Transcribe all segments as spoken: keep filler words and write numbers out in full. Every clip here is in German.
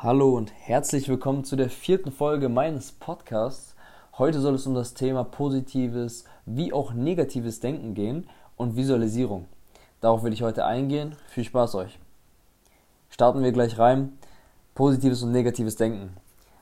Hallo und herzlich willkommen zu der vierten Folge meines Podcasts. Heute soll es um das Thema positives wie auch negatives Denken gehen und Visualisierung. Darauf will ich heute eingehen. Viel Spaß euch. Starten wir gleich rein. Positives und negatives Denken.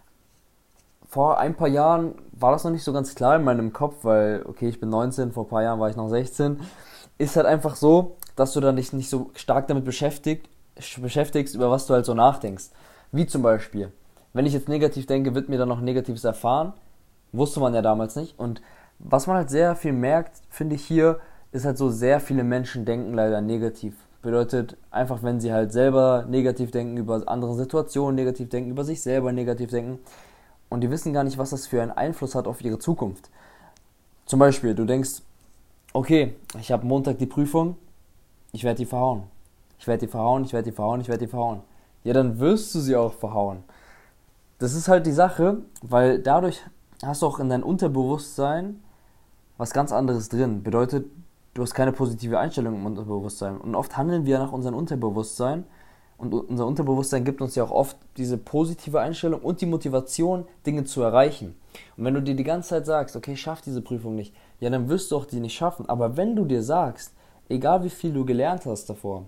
Vor ein paar Jahren war das noch nicht so ganz klar in meinem Kopf, weil, okay, ich bin neunzehn, vor ein paar Jahren war ich noch sechzehn. Ist halt einfach so, dass du dann dich nicht so stark damit beschäftigt, beschäftigst, über was du halt so nachdenkst. Wie zum Beispiel, wenn ich jetzt negativ denke, wird mir dann noch Negatives erfahren. Wusste man ja damals nicht. Und was man halt sehr viel merkt, finde ich hier, ist halt so, sehr viele Menschen denken leider negativ. Bedeutet einfach, wenn sie halt selber negativ denken über andere Situationen, negativ denken über sich selber, negativ denken. Und die wissen gar nicht, was das für einen Einfluss hat auf ihre Zukunft. Zum Beispiel, du denkst, okay, ich habe Montag die Prüfung, ich werde die verhauen. Ich werde die verhauen, ich werde die verhauen, ich werde die verhauen. Ja, dann wirst du sie auch verhauen. Das ist halt die Sache, weil dadurch hast du auch in deinem Unterbewusstsein was ganz anderes drin. Bedeutet, du hast keine positive Einstellung im Unterbewusstsein. Und oft handeln wir nach unserem Unterbewusstsein. Und unser Unterbewusstsein gibt uns ja auch oft diese positive Einstellung und die Motivation, Dinge zu erreichen. Und wenn du dir die ganze Zeit sagst, okay, ich schaffe diese Prüfung nicht, ja, dann wirst du auch die nicht schaffen. Aber wenn du dir sagst, egal wie viel du gelernt hast davor,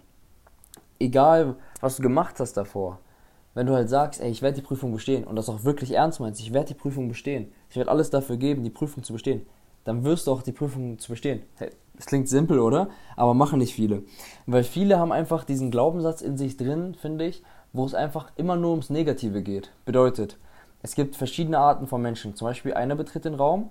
egal was du gemacht hast davor, wenn du halt sagst, ey, ich werde die Prüfung bestehen und das auch wirklich ernst meinst, ich werde die Prüfung bestehen, ich werde alles dafür geben, die Prüfung zu bestehen, dann wirst du auch die Prüfung zu bestehen. Hey, das klingt simpel, oder? Aber machen nicht viele. Weil viele haben einfach diesen Glaubenssatz in sich drin, finde ich, wo es einfach immer nur ums Negative geht. Bedeutet, es gibt verschiedene Arten von Menschen. Zum Beispiel einer betritt den Raum,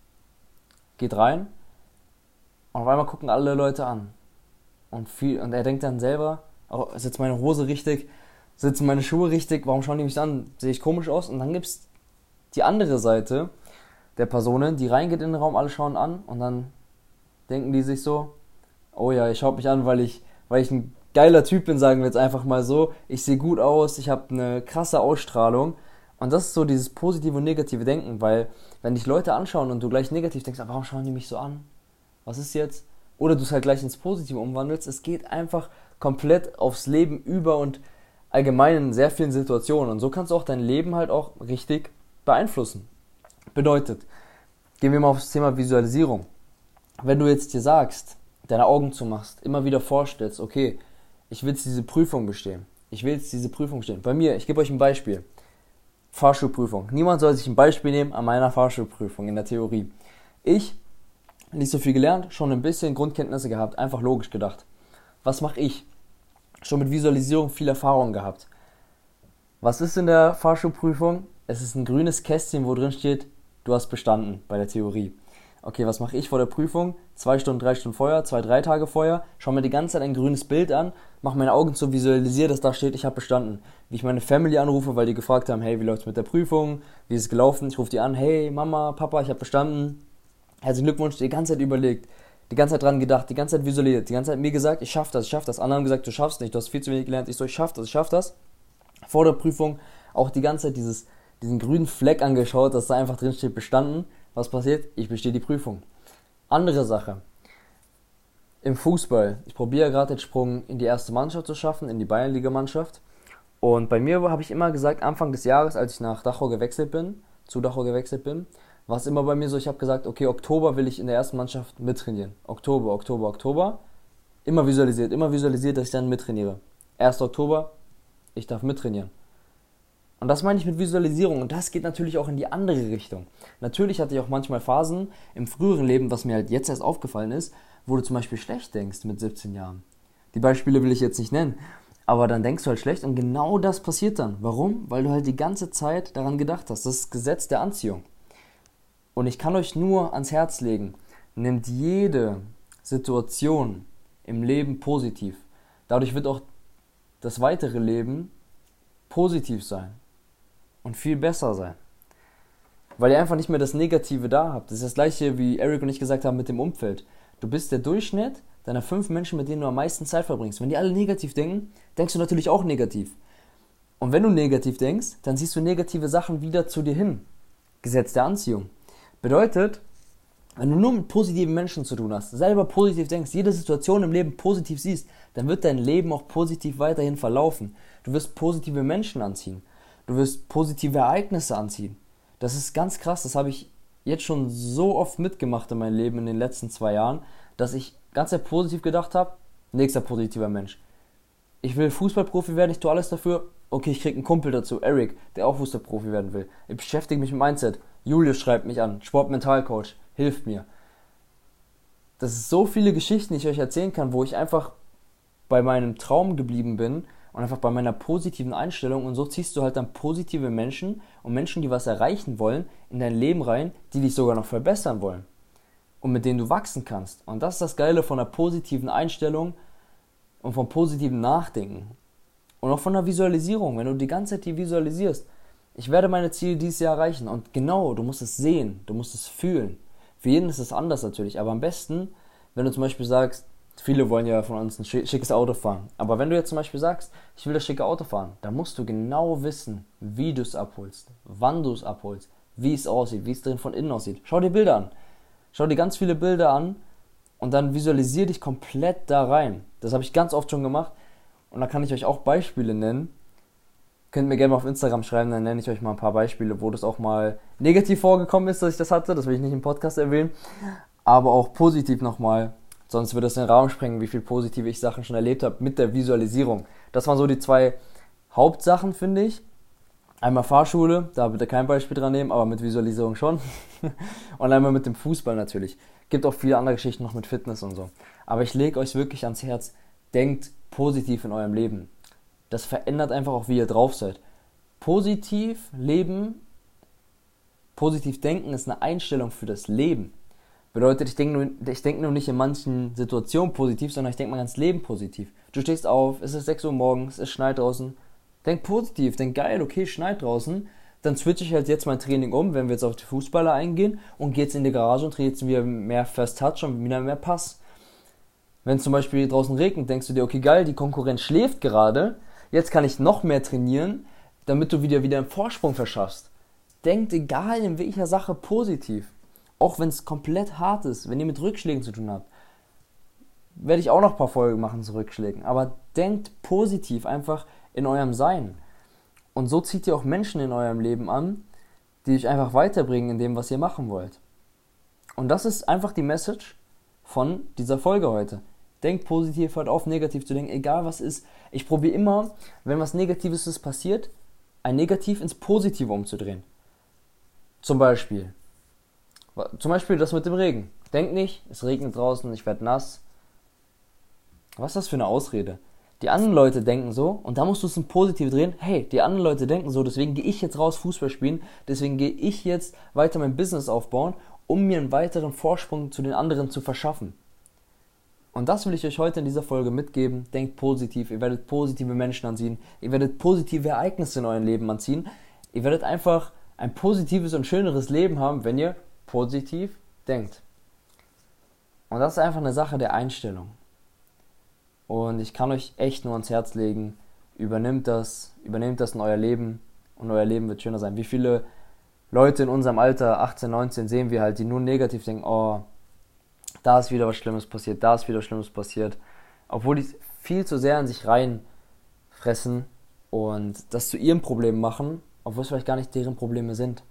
geht rein und auf einmal gucken alle Leute an. Und, viel, und er denkt dann selber, oh, sitzt meine Hose richtig, sitzen meine Schuhe richtig, warum schauen die mich an? Sehe ich komisch aus? Und dann gibt es die andere Seite der Personen, die reingeht in den Raum, alle schauen an und dann denken die sich so, oh ja, ich schaue mich an, weil ich, weil ich ein geiler Typ bin, sagen wir jetzt einfach mal so. Ich sehe gut aus, ich habe eine krasse Ausstrahlung. Und das ist so dieses positive und negative Denken, weil wenn dich Leute anschauen und du gleich negativ denkst, warum schauen die mich so an? Was ist jetzt? Oder du es halt gleich ins Positive umwandelst. Es geht einfach komplett aufs Leben über und allgemein in sehr vielen Situationen. Und so kannst du auch dein Leben halt auch richtig beeinflussen. Bedeutet, gehen wir mal auf das Thema Visualisierung. Wenn du jetzt dir sagst, deine Augen zumachst, immer wieder vorstellst, okay, ich will jetzt diese Prüfung bestehen. Ich will jetzt diese Prüfung bestehen. Bei mir, ich gebe euch ein Beispiel. Fahrschulprüfung. Niemand soll sich ein Beispiel nehmen an meiner Fahrschulprüfung in der Theorie. Ich, nicht so viel gelernt, schon ein bisschen Grundkenntnisse gehabt, einfach logisch gedacht. Was mache ich? Schon mit Visualisierung viel Erfahrung gehabt. Was ist in der Fahrschulprüfung? Es ist ein grünes Kästchen, wo drin steht, du hast bestanden bei der Theorie. Okay, was mache ich vor der Prüfung? Zwei Stunden, drei Stunden vorher, zwei, drei Tage vorher, schaue mir die ganze Zeit ein grünes Bild an, mache meine Augen zu, visualisiere, dass da steht, ich habe bestanden. Wie ich meine Family anrufe, weil die gefragt haben, hey, wie läuft's mit der Prüfung? Wie ist es gelaufen? Ich rufe die an, hey, Mama, Papa, ich habe bestanden. Herzlichen Glückwunsch, die ganze Zeit überlegt, die ganze Zeit dran gedacht, die ganze Zeit visualisiert, die ganze Zeit mir gesagt, ich schaff das, ich schaff das. Andere haben gesagt, du schaffst nicht, du hast viel zu wenig gelernt. Ich so, ich schaff das, ich schaff das. Vor der Prüfung auch die ganze Zeit dieses, diesen grünen Fleck angeschaut, dass da einfach drin steht, bestanden. Was passiert? Ich bestehe die Prüfung. Andere Sache. Im Fußball. Ich probiere gerade den Sprung in die erste Mannschaft zu schaffen, in die Bayernliga-Mannschaft. Und bei mir habe ich immer gesagt, Anfang des Jahres, als ich nach Dachau gewechselt bin, zu Dachau gewechselt bin, war es immer bei mir so, ich habe gesagt, okay, Oktober will ich in der ersten Mannschaft mittrainieren. Oktober, Oktober, Oktober. Immer visualisiert, immer visualisiert, dass ich dann mittrainiere. erster Oktober, ich darf mittrainieren. Und das meine ich mit Visualisierung. Und das geht natürlich auch in die andere Richtung. Natürlich hatte ich auch manchmal Phasen im früheren Leben, was mir halt jetzt erst aufgefallen ist, wo du zum Beispiel schlecht denkst mit siebzehn Jahren. Die Beispiele will ich jetzt nicht nennen. Aber dann denkst du halt schlecht und genau das passiert dann. Warum? Weil du halt die ganze Zeit daran gedacht hast. Das ist das Gesetz der Anziehung. Und ich kann euch nur ans Herz legen, nehmt jede Situation im Leben positiv. Dadurch wird auch das weitere Leben positiv sein und viel besser sein. Weil ihr einfach nicht mehr das Negative da habt. Das ist das gleiche, wie Eric und ich gesagt haben mit dem Umfeld. Du bist der Durchschnitt deiner fünf Menschen, mit denen du am meisten Zeit verbringst. Wenn die alle negativ denken, denkst du natürlich auch negativ. Und wenn du negativ denkst, dann siehst du negative Sachen wieder zu dir hin. Gesetz der Anziehung. Bedeutet, wenn du nur mit positiven Menschen zu tun hast, selber positiv denkst, jede Situation im Leben positiv siehst, dann wird dein Leben auch positiv weiterhin verlaufen. Du wirst positive Menschen anziehen. Du wirst positive Ereignisse anziehen. Das ist ganz krass, das habe ich jetzt schon so oft mitgemacht in meinem Leben in den letzten zwei Jahren, dass ich ganz sehr positiv gedacht habe, nächster positiver Mensch. Ich will Fußballprofi werden, ich tue alles dafür. Okay, ich kriege einen Kumpel dazu, Eric, der auch Fußballprofi werden will. Ich beschäftige mich mit Mindset. Julius schreibt mich an, Sportmentalcoach, hilft mir. Das sind so viele Geschichten, die ich euch erzählen kann, wo ich einfach bei meinem Traum geblieben bin und einfach bei meiner positiven Einstellung, und so ziehst du halt dann positive Menschen und Menschen, die was erreichen wollen, in dein Leben rein, die dich sogar noch verbessern wollen und mit denen du wachsen kannst. Und das ist das Geile von einer positiven Einstellung und vom positiven Nachdenken und auch von der Visualisierung, wenn du die ganze Zeit die visualisierst. Ich werde meine Ziele dieses Jahr erreichen, und genau, du musst es sehen, du musst es fühlen. Für jeden ist es anders natürlich, aber am besten, wenn du zum Beispiel sagst, viele wollen ja von uns ein schickes Auto fahren, aber wenn du jetzt zum Beispiel sagst, ich will das schicke Auto fahren, dann musst du genau wissen, wie du es abholst, wann du es abholst, wie es aussieht, wie es drin von innen aussieht. Schau dir Bilder an, schau dir ganz viele Bilder an und dann visualisier dich komplett da rein. Das habe ich ganz oft schon gemacht, und da kann ich euch auch Beispiele nennen. Könnt mir gerne mal auf Instagram schreiben, dann nenne ich euch mal ein paar Beispiele, wo das auch mal negativ vorgekommen ist, dass ich das hatte. Das will ich nicht im Podcast erwähnen, aber auch positiv nochmal. Sonst würde es den Rahmen sprengen, wie viel positive ich Sachen schon erlebt habe mit der Visualisierung. Das waren so die zwei Hauptsachen, finde ich. Einmal Fahrschule, da bitte kein Beispiel dran nehmen, aber mit Visualisierung schon. Und einmal mit dem Fußball natürlich. Gibt auch viele andere Geschichten noch mit Fitness und so. Aber ich lege euch wirklich ans Herz, denkt positiv in eurem Leben. Das verändert einfach auch, wie ihr drauf seid. Positiv leben, positiv denken ist eine Einstellung für das Leben. Bedeutet, ich denke nur, ich denke nur nicht in manchen Situationen positiv, sondern ich denke mein ganzes Leben positiv. Du stehst auf, es ist sechs Uhr morgens, es schneit draußen. Denk positiv, denk geil, okay, es schneit draußen. Dann switche ich halt jetzt mein Training um, wenn wir jetzt auf die Fußballer eingehen, und gehe jetzt in die Garage und trainiere jetzt wieder mehr First Touch und wieder mehr Pass. Wenn es zum Beispiel draußen regnet, denkst du dir, okay geil, die Konkurrenz schläft gerade, jetzt kann ich noch mehr trainieren, damit du wieder wieder einen Vorsprung verschaffst. Denkt egal in welcher Sache positiv. Auch wenn es komplett hart ist, wenn ihr mit Rückschlägen zu tun habt. Werde ich auch noch ein paar Folgen machen zu Rückschlägen. Aber denkt positiv einfach in eurem Sein. Und so zieht ihr auch Menschen in eurem Leben an, die euch einfach weiterbringen in dem, was ihr machen wollt. Und das ist einfach die Message von dieser Folge heute. Denkt positiv, hört auf, negativ zu denken, egal was ist. Ich probiere immer, wenn was Negatives ist passiert, ein Negativ ins Positive umzudrehen. Zum Beispiel. Zum Beispiel das mit dem Regen. Denk nicht, es regnet draußen, ich werde nass. Was ist das für eine Ausrede? Die anderen Leute denken so, und da musst du es in Positive drehen. Hey, die anderen Leute denken so, deswegen gehe ich jetzt raus Fußball spielen, deswegen gehe ich jetzt weiter mein Business aufbauen, um mir einen weiteren Vorsprung zu den anderen zu verschaffen. Und das will ich euch heute in dieser Folge mitgeben. Denkt positiv, ihr werdet positive Menschen anziehen, ihr werdet positive Ereignisse in eurem Leben anziehen, ihr werdet einfach ein positives und schöneres Leben haben, wenn ihr positiv denkt. Und das ist einfach eine Sache der Einstellung. Und ich kann euch echt nur ans Herz legen, übernehmt das, übernehmt das in euer Leben, und euer Leben wird schöner sein. Wie viele Leute in unserem Alter, achtzehn, neunzehn, sehen wir halt, die nur negativ denken, oh, da ist wieder was Schlimmes passiert, da ist wieder was Schlimmes passiert. Obwohl die viel zu sehr in sich reinfressen und das zu ihrem Problem machen, obwohl es vielleicht gar nicht deren Probleme sind.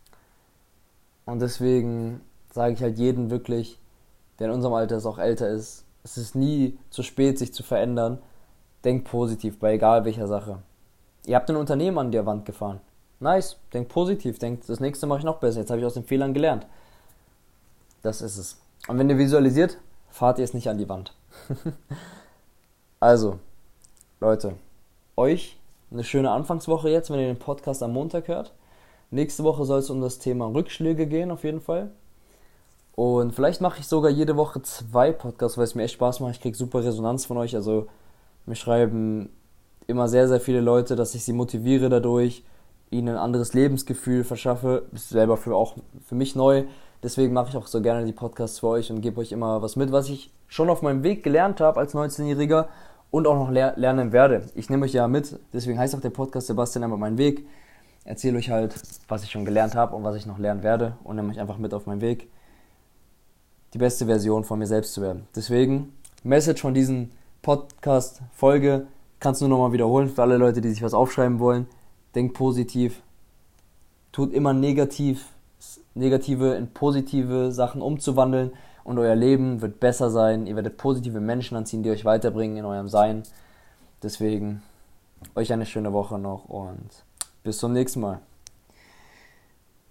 Und deswegen sage ich halt jedem wirklich, der in unserem Alter ist, auch älter ist, es ist nie zu spät, sich zu verändern. Denkt positiv, bei egal welcher Sache. Ihr habt ein Unternehmen an der Wand gefahren. Nice, denkt positiv, denkt, das nächste mache ich noch besser, jetzt habe ich aus den Fehlern gelernt. Das ist es. Und wenn ihr visualisiert, fahrt ihr es nicht an die Wand. Also, Leute, euch eine schöne Anfangswoche jetzt, wenn ihr den Podcast am Montag hört. Nächste Woche soll es um das Thema Rückschläge gehen, auf jeden Fall. Und vielleicht mache ich sogar jede Woche zwei Podcasts, weil es mir echt Spaß macht. Ich kriege super Resonanz von euch. Also mir schreiben immer sehr, sehr viele Leute, dass ich sie motiviere dadurch, ihnen ein anderes Lebensgefühl verschaffe. Ist selber für auch für mich neu. Deswegen mache ich auch so gerne die Podcasts für euch und gebe euch immer was mit, was ich schon auf meinem Weg gelernt habe als neunzehnjähriger und auch noch ler- lernen werde. Ich nehme euch ja mit, deswegen heißt auch der Podcast Sebastian einmal mein Weg. Erzähle euch halt, was ich schon gelernt habe und was ich noch lernen werde, und nehme euch einfach mit auf meinen Weg, die beste Version von mir selbst zu werden. Deswegen, Message von diesen Podcast-Folge kannst du nur nochmal wiederholen für alle Leute, die sich was aufschreiben wollen. denkt positiv, tut immer negativ, negative in positive Sachen umzuwandeln und euer Leben wird besser sein. Ihr werdet positive Menschen anziehen, die euch weiterbringen in eurem Sein. Deswegen euch eine schöne Woche noch und bis zum nächsten Mal.